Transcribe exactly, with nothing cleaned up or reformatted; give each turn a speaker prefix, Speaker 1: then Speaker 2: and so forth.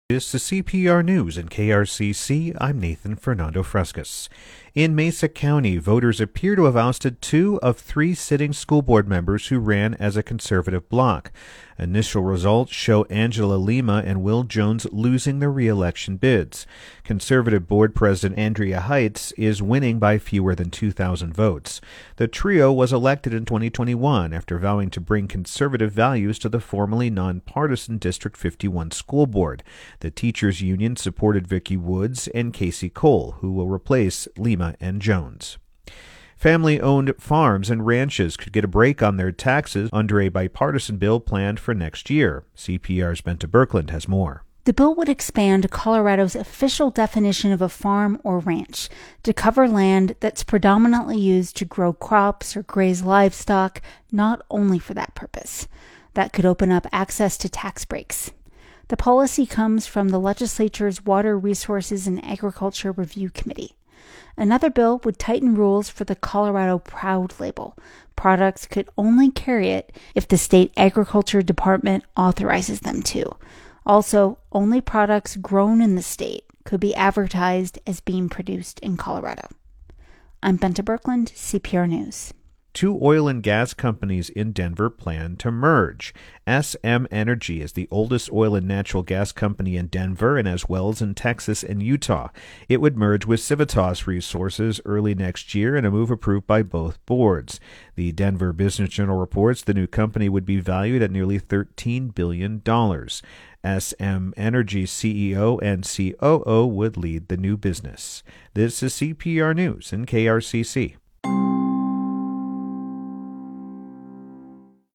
Speaker 1: This is C P R News and K R C C. I'm Nathan Fernando Frescas. In Mesa County, voters appear to have ousted two of three sitting school board members who ran as a conservative bloc. Initial results show Angela Lima and Will Jones losing their re-election bids. Conservative board president Andrea Heights is winning by fewer than two thousand votes. The trio was elected in twenty twenty-one after vowing to bring conservative values to the formerly nonpartisan District fifty-one school board. The teachers' union supported Vicki Woods and Casey Cole, who will replace Lima and Jones. Family-owned farms and ranches could get a break on their taxes under a bipartisan bill planned for next year. C P R's Benta Birkeland has more.
Speaker 2: The bill would expand Colorado's official definition of a farm or ranch to cover land that's predominantly used to grow crops or graze livestock, not only for that purpose. That could open up access to tax breaks. The policy comes from the legislature's Water Resources and Agriculture Review Committee. Another bill would tighten rules for the Colorado Proud label. Products could only carry it if the state agriculture department authorizes them to. Also, only products grown in the state could be advertised as being produced in Colorado. I'm Benta Birkeland, C P R News.
Speaker 1: Two oil and gas companies in Denver plan to merge. S M Energy is the oldest oil and natural gas company in Denver and has wells in Texas and Utah. It would merge with Civitas Resources early next year in a move approved by both boards. The Denver Business Journal reports the new company would be valued at nearly thirteen billion dollars. S M Energy's C E O and C O O would lead the new business. This is C P R News and K R C C.